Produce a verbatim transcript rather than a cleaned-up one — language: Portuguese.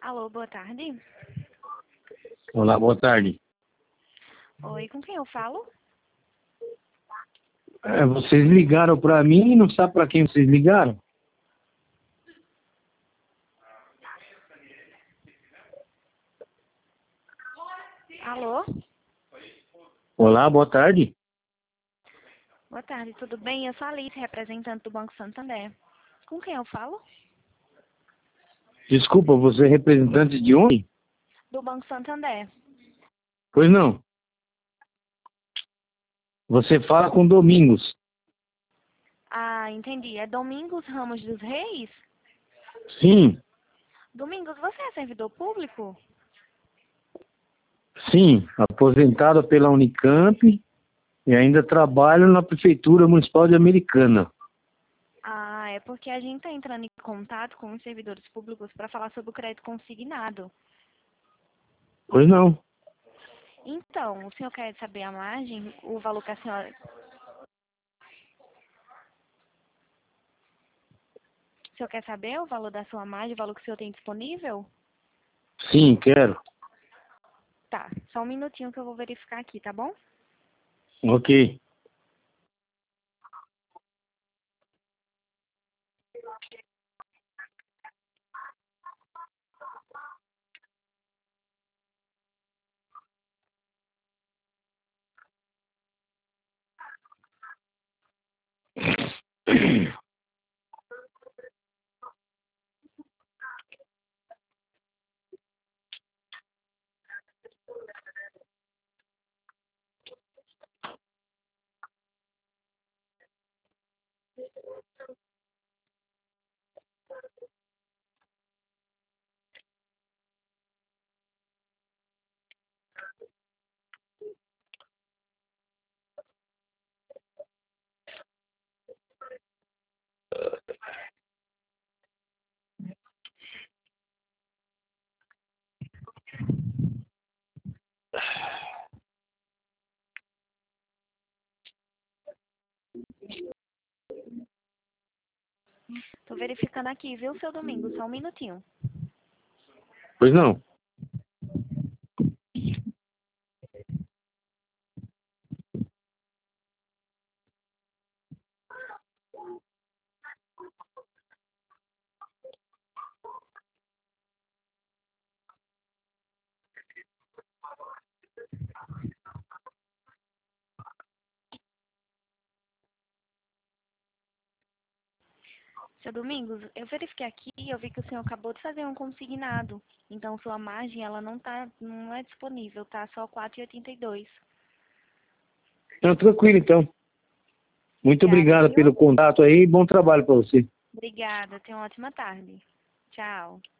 Alô, boa tarde. Olá, boa tarde. Oi, com quem eu falo? É, vocês ligaram para mim e não sabe para quem vocês ligaram? Alô? Olá, boa tarde. Boa tarde, tudo bem? Eu sou a Alice, representante do Banco Santander. Com quem eu falo? Desculpa, você é representante de onde? Do Banco Santander. Pois não. Você fala com Domingos. Ah, entendi. É Domingos Ramos dos Reis? Sim, Domingos, você é servidor público? sim, aposentado pela Unicamp e ainda trabalho na Prefeitura Municipal de Americana. Ah, é porque a gente está entrando em contato com os servidores públicos para falar sobre o crédito consignado. Pois não. Então, o senhor quer saber a margem, o valor que a senhora... O senhor quer saber o valor da sua margem, o valor que o senhor tem disponível? Sim, quero. Tá, só um minutinho que eu vou verificar aqui, tá bom? Ok. Tô verificando aqui, viu, seu Domingo? Só um minutinho. Pois não. Seu Domingos, eu verifiquei aqui e eu vi que o senhor acabou de fazer um consignado. Então, sua margem, ela não tá, não é disponível, tá? Só quatro e oitenta e dois. Não, tranquilo então. Muito Obrigada, obrigado viu? pelo contato aí e bom trabalho para você. Obrigada, tenha uma ótima tarde. Tchau.